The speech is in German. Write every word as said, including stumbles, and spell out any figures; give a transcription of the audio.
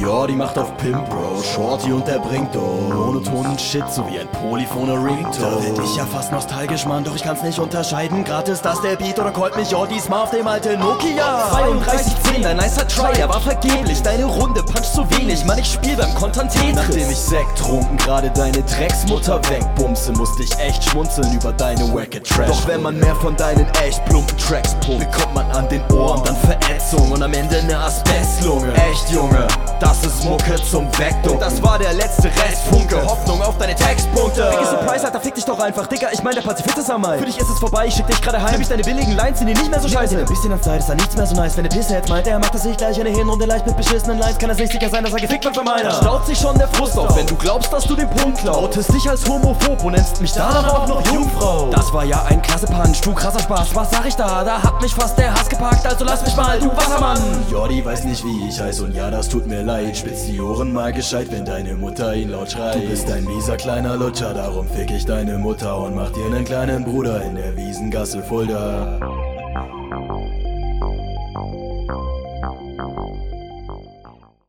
Ja, die macht auf Pimp, Bro. Shorty und der bringt oh monotonen Shit, so wie ein polyphoner Ringtone. Da werd ich ja fast nostalgisch, Mann, doch ich kann's nicht unterscheiden. Grad ist das der Beat oder callt mich ja diesmal auf dem alten Nokia. zweiunddreißig zehn, dein nicer Try, der war vergeblich. Deine Runde puncht zu wenig, Mann, ich spiel beim Kontern Tetris. Nachdem ich Sekt trunken, gerade deine Drecksmutter wegbumse, musste ich echt schmunzeln über deine wacke Trash. Doch wenn man mehr von deinen echt plumpen Tracks pumpt, bekommt man an den Ohren dann Verätzung und am Ende ne Asbestlunge. Echt, Junge, das ist Mucke zum Wegducken. Das war der letzte Restfunke, Hoffnung auf deine Textpunkte. Biggie Surprise, Alter, fick dich doch einfach, Digga, ich mein, der Pazifist ist am Mai. Für dich ist es vorbei, ich schick dich gerade heim. Nimm ich deine billigen Lines, sind die nicht mehr so scheiße. Ein bisschen an Zeit ist da nichts mehr so nice. Wenn der Pisse jetzt meint, er macht das sich gleich eine Hinrunde leicht mit beschissenen Lines, kann er sich sicher sein, dass er gefickt wird von meiner. Staut sich schon der Frust auf, wenn du glaubst, dass du den Punkt klaust. Outest dich als homophob und nennst mich danach auch noch Jungfrau. Das war ja ein klasse Punch, du krasser Spaß, was sag ich da? Da hat mich fast der Hass gepackt, also lass mich mal, du Wassermann. Jordi weiß nicht, wie ich heiß und ja, das tut mir leid. Spitz die Ohren mal gescheit, wenn deine Mutter ihn laut schreit. Du bist ein mieser kleiner Lutscher, darum fick ich deine Mutter und mach dir nen kleinen Bruder in der Wiesengasse Fulda.